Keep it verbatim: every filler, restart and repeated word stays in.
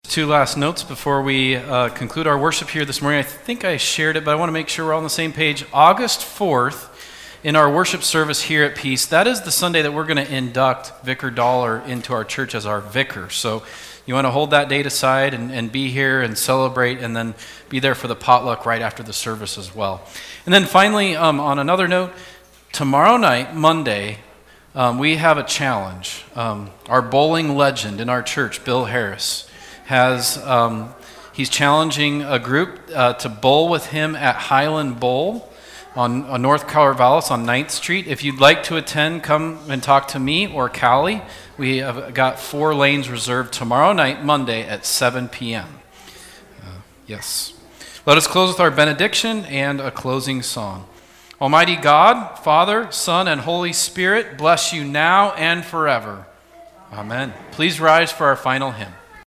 Two last notes before we uh, conclude our worship here this morning. I think I shared it, but I want to make sure we're all on the same page. August fourth, in our worship service here at Peace, that is the Sunday that we're going to induct Vicar Dollar into our church as our vicar. So you want to hold that date aside and, and be here and celebrate, and then be there for the potluck right after the service as well. And then finally, um, on another note, tomorrow night, Monday, um, we have a challenge. Um, our bowling legend in our church, Bill Harris, has um, he's challenging a group uh, to bowl with him at Highland Bowl on, on North Corvallis on ninth Street. If you'd like to attend, come and talk to me or Callie. We have got four lanes reserved tomorrow night, Monday at seven p.m. Uh, yes. Let us close with our benediction and a closing song. Almighty God, Father, Son, and Holy Spirit, bless you now and forever. Amen. Please rise for our final hymn.